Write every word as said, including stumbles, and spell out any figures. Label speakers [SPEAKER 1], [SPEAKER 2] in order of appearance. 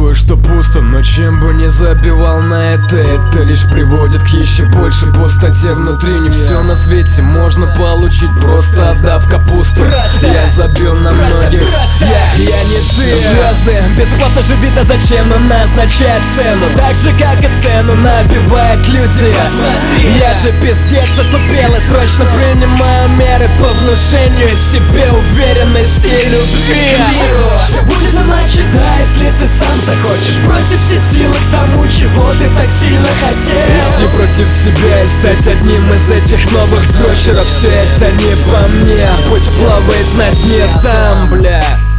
[SPEAKER 1] Чувствую, что пусто, но чем бы не забивал на это, это лишь приводит к еще большей пустоте внутри. Не все на свете можно получить, просто отдав капусту. Я забил на многих, я, я не ты.
[SPEAKER 2] Звезды, бесплатно же видно, зачем нам назначать цену. Так же, как и цену набивают люди. Я же пиздец отупел и срочно принимаю меры по внушению себе уверенности и любви. Все будет иначе, да, если ты сам захочешь. Бросив все силы к тому, чего ты так сильно хотел.
[SPEAKER 1] Идти против себя и стать одним из этих новых дрочеров. Все это не по мне, пусть плавает на дне там, бля.